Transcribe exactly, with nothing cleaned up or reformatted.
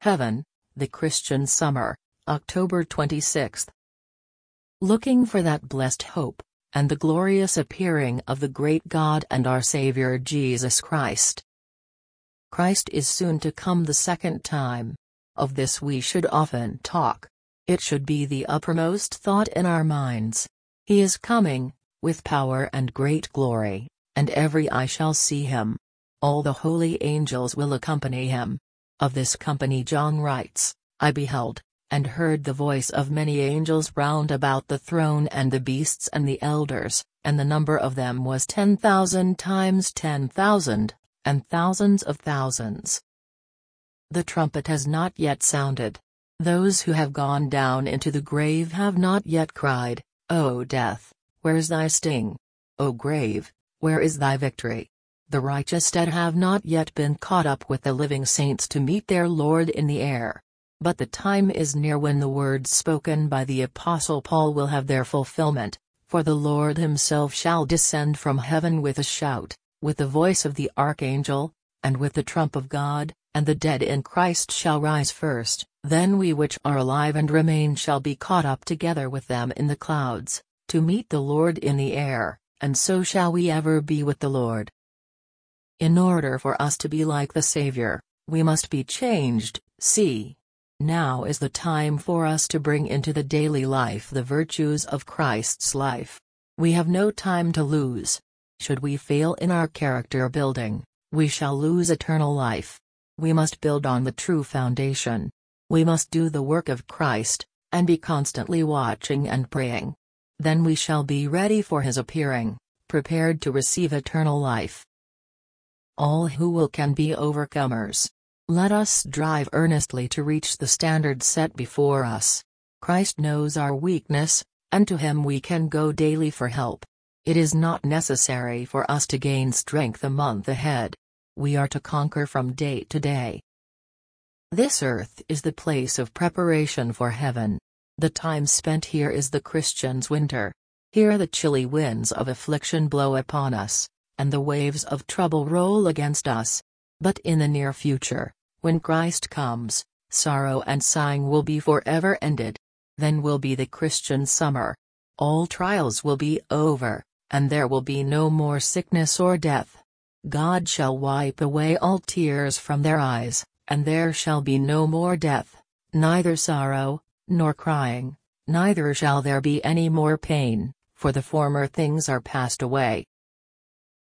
Heaven, the Christian Summer, October twenty-sixth. Looking for that blessed hope, and the glorious appearing of the great God and our Savior Jesus Christ. Christ is soon to come the second time. Of this we should often talk. It should be the uppermost thought in our minds. He is coming, with power and great glory, and every eye shall see him. All the holy angels will accompany him. Of this company John writes, I beheld, and heard the voice of many angels round about the throne and the beasts and the elders, and the number of them was ten thousand times ten thousand, and thousands of thousands. The trumpet has not yet sounded. Those who have gone down into the grave have not yet cried, O death, where is thy sting? O grave, where is thy victory? The righteous dead have not yet been caught up with the living saints to meet their Lord in the air. But the time is near when the words spoken by the Apostle Paul will have their fulfillment, for the Lord himself shall descend from heaven with a shout, with the voice of the archangel, and with the trump of God, and the dead in Christ shall rise first. Then we which are alive and remain shall be caught up together with them in the clouds, to meet the Lord in the air, and so shall we ever be with the Lord. In order for us to be like the Savior, we must be changed. See, now is the time for us to bring into the daily life the virtues of Christ's life. We have no time to lose. Should we fail in our character building, we shall lose eternal life. We must build on the true foundation. We must do the work of Christ, and be constantly watching and praying. Then we shall be ready for his appearing, prepared to receive eternal life. All who will can be overcomers. Let us strive earnestly to reach the standard set before us. Christ knows our weakness, and to him we can go daily for help. It is not necessary for us to gain strength a month ahead. We are to conquer from day to day. This earth is the place of preparation for heaven. The time spent here is the Christian's winter. Here the chilly winds of affliction blow upon us, and the waves of trouble roll against us. But in the near future, when Christ comes, sorrow and sighing will be forever ended. Then will be the Christian summer. All trials will be over, and there will be no more sickness or death. God shall wipe away all tears from their eyes, and there shall be no more death, neither sorrow, nor crying, neither shall there be any more pain, for the former things are passed away.